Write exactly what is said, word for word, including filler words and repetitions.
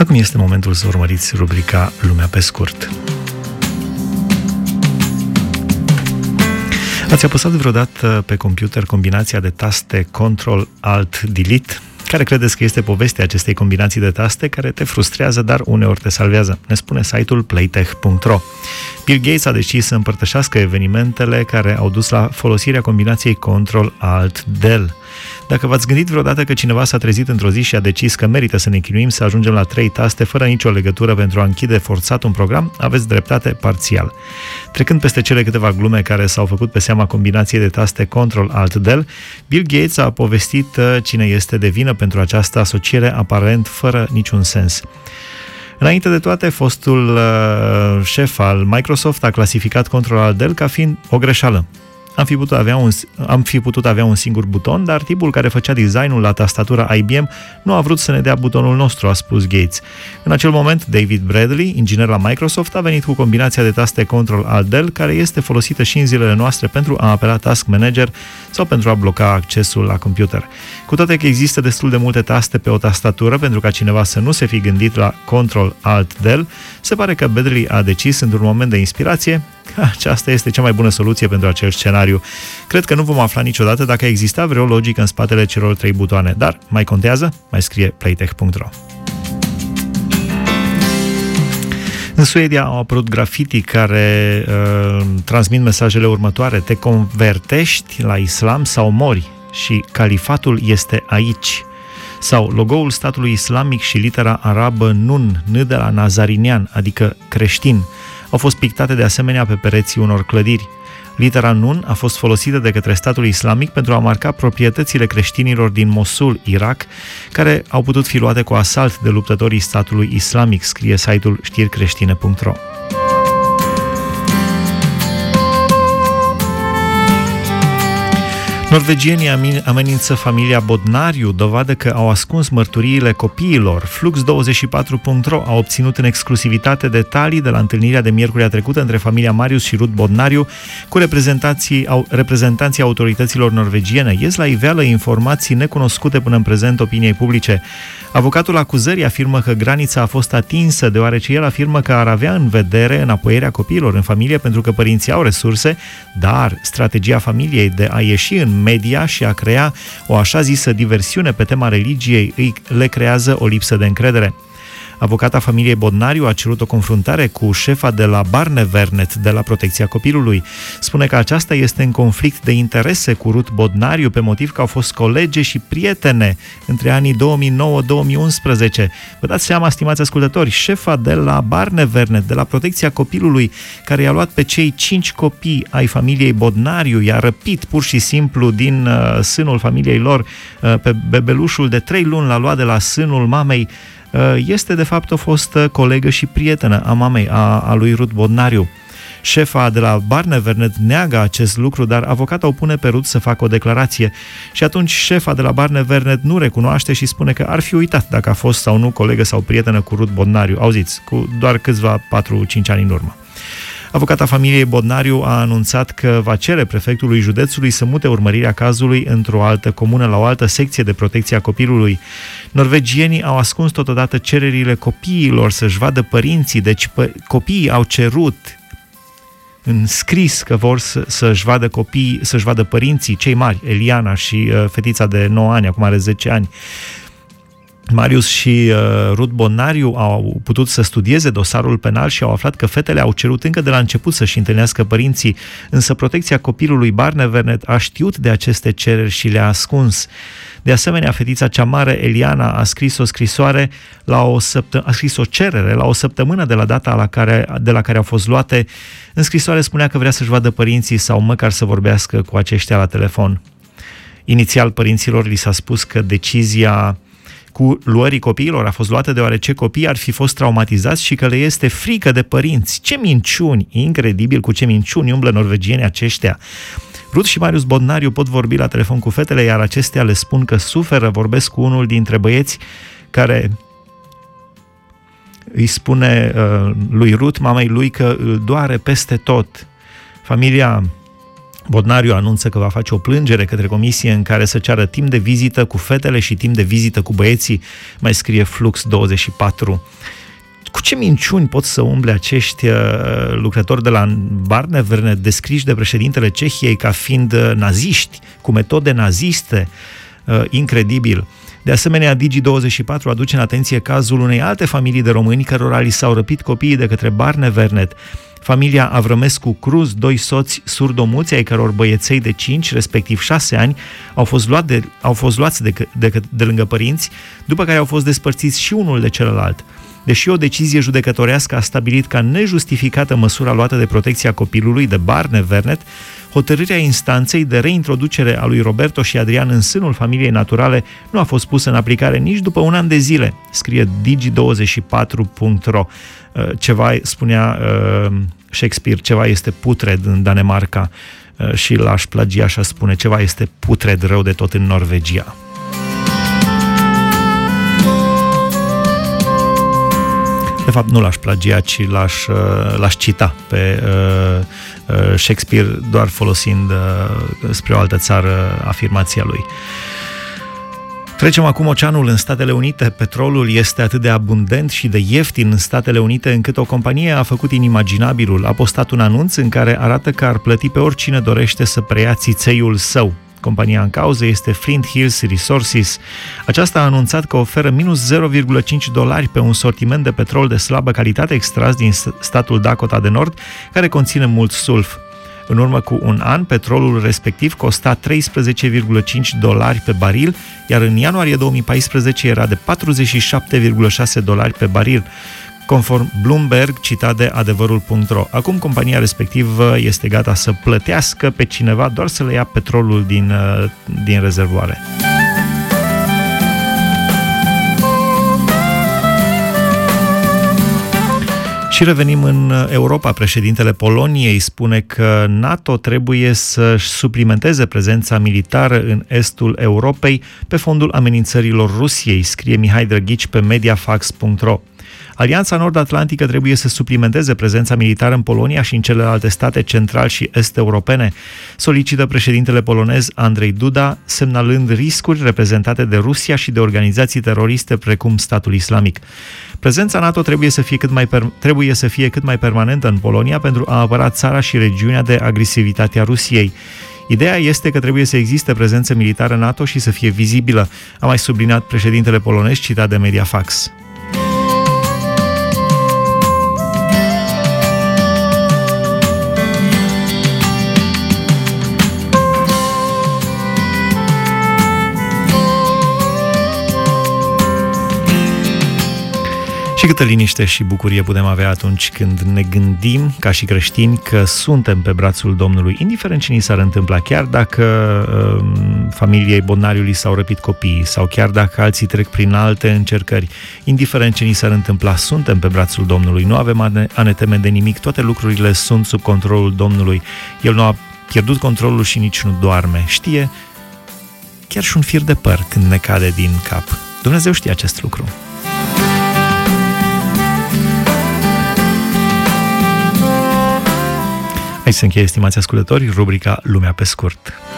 Acum este momentul să urmăriți rubrica Lumea pe scurt. Ați apăsat vreodată pe computer combinația de taste Control-Alt-Delete? Care credeți că este povestea acestei combinații de taste care te frustrează, dar uneori te salvează? Ne spune site-ul playtech punct ro. Bill Gates a decis să împărtășească evenimentele care au dus la folosirea combinației Control-Alt-Del. Dacă v-ați gândit vreodată că cineva s-a trezit într-o zi și a decis că merită să ne chinuim să ajungem la trei taste fără nicio legătură pentru a închide forțat un program, aveți dreptate parțial. Trecând peste cele câteva glume care s-au făcut pe seama combinației de taste Control-Alt-Del, Bill Gates a povestit cine este de vină pentru această asociere aparent fără niciun sens. Înainte de toate, fostul uh, șef al Microsoft a clasificat Control-Alt-Del ca fiind o greșeală. Am fi, putut avea un, am fi putut avea un singur buton, dar tipul care făcea designul la tastatura I B M nu a vrut să ne dea butonul nostru, a spus Gates. În acel moment, David Bradley, inginer la Microsoft, a venit cu combinația de taste Control-Alt-Del, care este folosită și în zilele noastre pentru a apela Task Manager sau pentru a bloca accesul la computer. Cu toate că există destul de multe taste pe o tastatură pentru ca cineva să nu se fi gândit la Control-Alt-Del, se pare că Bradley a decis într-un moment de inspirație că aceasta este cea mai bună soluție pentru acel scenariu. Cred că nu vom afla niciodată dacă exista vreo logică în spatele celor trei butoane, dar mai contează? Mai scrie playtech punct ro. În Suedia au apărut grafiti care uh, transmit mesajele următoare: te convertești la islam sau mori și califatul este aici. Sau logo-ul statului islamic și litera arabă Nun, N de la nazarinian, adică creștin, au fost pictate de asemenea pe pereții unor clădiri. Litera Nun a fost folosită de către statul islamic pentru a marca proprietățile creștinilor din Mosul, Irak, care au putut fi luate cu asalt de luptătorii statului islamic, scrie site-ul știri creștine punct ro. Norvegienii amenință familia Bodnariu, dovadă că au ascuns mărturiile copiilor. Flux douăzeci și patru punct ro a obținut în exclusivitate detalii de la întâlnirea de miercurea trecută între familia Marius și Ruth Bodnariu cu reprezentanții, au, reprezentanții autorităților norvegiene. Ies la iveală informații necunoscute până în prezent opiniei publice. Avocatul acuzării afirmă că granița a fost atinsă, deoarece el afirmă că ar avea în vedere înapoierea copiilor în familie pentru că părinții au resurse, dar strategia familiei de a ieși în media și a crea o așa zisă diversiune pe tema religiei îi le creează o lipsă de încredere. Avocata familiei Bodnariu a cerut o confruntare cu șefa de la Barnevernet de la Protecția Copilului. Spune că aceasta este în conflict de interese cu Ruth Bodnariu pe motiv că au fost colege și prietene între anii două mii nouă două mii unsprezece. Vă dați seama, stimați ascultători, șefa de la Barnevernet de la Protecția Copilului, care i-a luat pe cei cinci copii ai familiei Bodnariu, i-a răpit pur și simplu din uh, sânul familiei lor, uh, pe bebelușul de trei luni l-a luat de la sânul mamei, este de fapt o fostă colegă și prietenă a mamei, a, a lui Ruth Bodnariu. Șefa de la Barnevernet neagă acest lucru, dar avocata o pune pe Ruth să facă o declarație. Și atunci șefa de la Barnevernet nu recunoaște și spune că ar fi uitat dacă a fost sau nu colegă sau prietenă cu Ruth Bodnariu. Auziți, cu doar câțiva patru cinci ani în urmă. Avocata familiei Bodnariu a anunțat că va cere prefectului județului să mute urmărirea cazului într-o altă comună, la o altă secție de protecție a copilului. Norvegienii au ascuns totodată cererile copiilor să-și vadă părinții, deci pă- copiii au cerut în scris că vor să, să-și vadă copiii, să-și vadă părinții, cei mari, Eliana și uh, fetița de nouă ani, acum are zece ani. Marius și uh, Ruth Bodnariu au putut să studieze dosarul penal și au aflat că fetele au cerut încă de la început să-și întâlnească părinții, însă Protecția Copilului Barnevernet a știut de aceste cereri și le-a ascuns. De asemenea, fetița cea mare, Eliana, a scris o scrisoare la o săptămână, a scris o cerere la o săptămână de la data la care, de la care au fost luate. În scrisoare spunea că vrea să-și vadă părinții sau măcar să vorbească cu aceștia la telefon. Inițial, părinților li s-a spus că decizia cu luării copiilor a fost luată deoarece copiii ar fi fost traumatizați și că le este frică de părinți. Ce minciuni! Incredibil cu ce minciuni umblă norvegienii aceștia! Ruth și Marius Bodnariu pot vorbi la telefon cu fetele, iar acestea le spun că suferă. Vorbesc cu unul dintre băieți care îi spune uh, lui Ruth, mamei lui, că îl doare peste tot. Familia Bodnariu anunță că va face o plângere către comisie în care să ceară timp de vizită cu fetele și timp de vizită cu băieții, mai scrie Flux douăzeci și patru. Cu ce minciuni pot să umble acești uh, lucrători de la Barnevern, descriși de președintele Cehiei ca fiind uh, naziști, cu metode naziste? Uh, incredibil. De asemenea, Digi douăzeci și patru aduce în atenție cazul unei alte familii de români cărora li s-au răpit copiii de către Barnevernet. Familia Avrămescu Cruz, doi soți surdomuți ai căror băieței de cinci, respectiv șase ani, au fost, luat de, au fost luați de, de, de lângă părinți, după care au fost despărțiți și unul de celălalt. Deși o decizie judecătorească a stabilit ca nejustificată măsura luată de protecția copilului de Barnevernet, hotărârea instanței de reintroducere a lui Roberto și Adrian în sânul familiei naturale nu a fost pusă în aplicare nici după un an de zile, scrie digi douăzeci și patru punct ro. Ceva, spunea uh, Shakespeare, ceva este putred în Danemarca, uh, și Laș Plagiașa spune, ceva este putred rău de tot în Norvegia. De fapt, nu l-aș plagia, ci l-aș, l-aș cita pe uh, uh, Shakespeare, doar folosind uh, spre o altă țară afirmația lui. Trecem acum oceanul în Statele Unite. Petrolul este atât de abundent și de ieftin în Statele Unite încât o companie a făcut inimaginabilul. A postat un anunț în care arată că ar plăti pe oricine dorește să preia țițeiul său. Compania în cauză este Flint Hills Resources. Aceasta a anunțat că oferă minus zero virgulă cinci dolari pe un sortiment de petrol de slabă calitate extras din statul Dakota de Nord, care conține mult sulf. În urmă cu un an, petrolul respectiv costa treisprezece virgulă cinci dolari pe baril, iar în ianuarie două mii paisprezece era de patruzeci și șapte virgulă șase dolari pe baril, conform Bloomberg, citat de adevărul punct ro. Acum compania respectivă este gata să plătească pe cineva doar să le ia petrolul din, din rezervoare. Și revenim în Europa. Președintele Poloniei spune că NATO trebuie să-și suplimenteze prezența militară în estul Europei pe fondul amenințărilor Rusiei, scrie Mihai Drăghici pe mediafax punct ro. Alianța Nord-Atlantică trebuie să suplimenteze prezența militară în Polonia și în celelalte state central și est-europene, solicită președintele polonez Andrei Duda, semnalând riscuri reprezentate de Rusia și de organizații teroriste precum Statul Islamic. Prezența NATO trebuie să fie cât mai, per- trebuie să fie cât mai permanentă în Polonia pentru a apăra țara și regiunea de agresivitatea Rusiei. Ideea este că trebuie să existe prezență militară NATO și să fie vizibilă, a mai subliniat președintele polonez, citat de Mediafax. Și câtă liniște și bucurie putem avea atunci când ne gândim, ca și creștini, că suntem pe brațul Domnului, indiferent ce ni s-ar întâmpla, chiar dacă uh, familiei Bodnariului s-au răpit copiii sau chiar dacă alții trec prin alte încercări, indiferent ce ni s-ar întâmpla, suntem pe brațul Domnului, nu avem a ne, a ne teme de nimic, toate lucrurile sunt sub controlul Domnului, El nu a pierdut controlul și nici nu doarme, știe chiar și un fir de păr când ne cade din cap. Dumnezeu știe acest lucru. Aici se încheie, stimați ascultători, rubrica Lumea pe scurt.